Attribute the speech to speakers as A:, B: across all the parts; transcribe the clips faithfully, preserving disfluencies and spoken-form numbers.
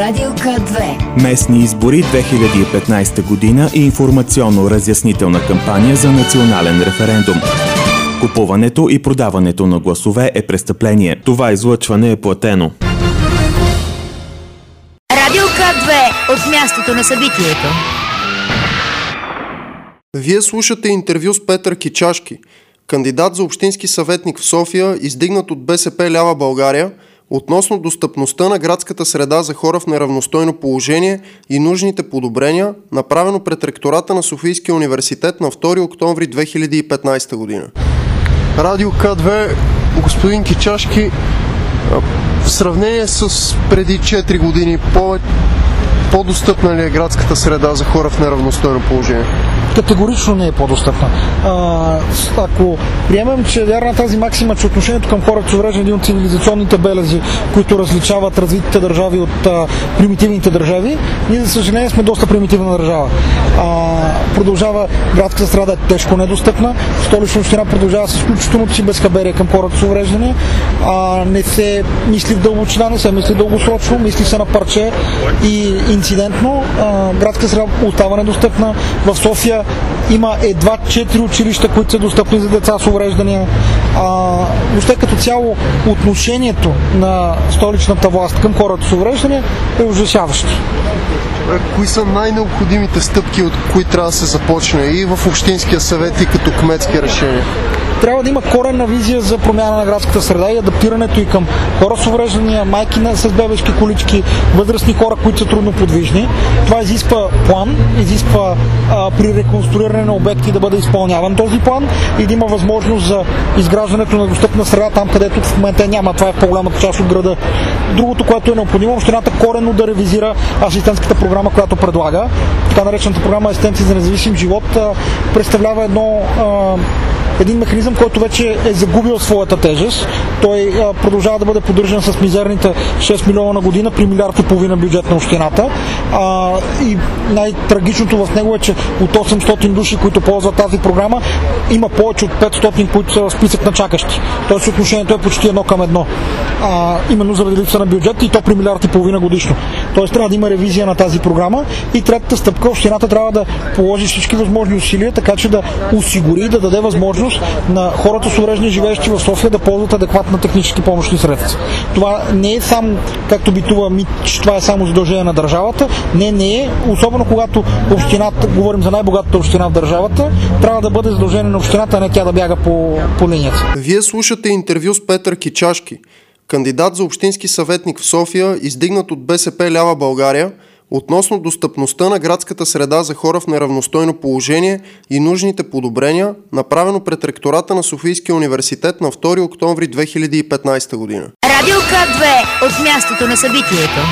A: Радио К две.
B: Местни избори две хиляди и петнайсета година и информационно-разяснителна кампания за национален референдум. Купуването и продаването на гласове е престъпление. Това излъчване е платено.
A: Радио К две от мястото на събитието.
C: Вие слушате интервю с Петър Кичашки, кандидат за общински съветник в София, издигнат от БСП Лява България, относно достъпността на градската среда за хора в неравностойно положение и нужните подобрения, направено пред ректората на Софийския университет на втори октомври две хиляди и петнайсета година. Радио К две, господин Кичашки, в сравнение с преди четири години, по- по-достъпна ли е градската среда за хора в неравностойно положение?
D: Категорично не е по-достъпна. А, ако приемем, че е вярна тази максима, че отношението към хората с увреждане е един от цивилизационните белези, които различават развитите държави от а, примитивните държави, ние, за съжаление, сме доста примитивна държава. А, продължава градската среда е тежко недостъпна, Столична община продължава с изключително си безхаберие към хората с увреждане, а, не се мисли в дълбочина, не се мисли дългосрочно, мисли се на парче и инцидентно. А, градската среда остава недостъпна. В София има едва четири училища, които са достъпни за деца с увреждания. А, въобще като цяло отношението на столичната власт към хората с увреждания е ужасяващо.
C: Кои са най-необходимите стъпки, от които трябва да се започне и в Общинския съвет, и като кметски решения?
D: Трябва да има коренна визия за промяна на градската среда и адаптирането и към хора с увреждания, майки с бебешки колички, възрастни хора, които са трудно подвижни. Това изисква план, изисква а, при реконструиране на обекти да бъде изпълняван този план и да има възможност за изграждането на достъпна среда там, където в момента няма. Това е в по-голямата част от града. Другото, което е необходимо, общината коренно да ревизира асистентската програма, която предлага. Така наречената програма Асистенти за независим живот представлява едно а, един механизъм, който вече е загубил своята тежест. Той а, продължава да бъде поддържан с мизерните шест милиона на година при милиард и половина бюджет на общината. А, и най-трагичното в него е, че от осемстотин души, които ползват тази програма, има повече от петстотин, които са в списък на чакащи. Тоест отношението е почти едно към едно. А, именно заради липса на бюджет и то при милиард и половина годишно. Тоест трябва да има ревизия на тази програма и третата стъпка, общината трябва да положи всички възможни усилия, така че да осигури, да даде възможност на хората с увреждания, живеещи в София, да ползват адекватна технически помощни средства. Това не е само, както битува мит, че това е само задължение на държавата. Не, не е. Особено когато общината, говорим за най-богатата община в държавата, трябва да бъде задължение на общината, а не тя да бяга по, по линията.
C: Вие слушате интервю с Петър Кичашки, кандидат за общински съветник в София, издигнат от БСП Лява България, относно достъпността на градската среда за хора в неравностойно положение и нужните подобрения, направено пред ректората на Софийския университет на втори октомври две хиляди и петнайсета година.
A: Радио К две от мястото на събитието.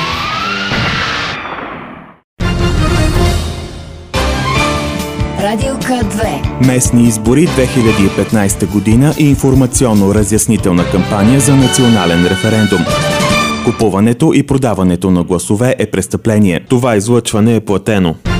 A: Радио К две.
B: Местни избори две хиляди и петнайсета година и информационно-разяснителна кампания за национален референдум. Купуването и продаването на гласове е престъпление. Това излъчване е платено.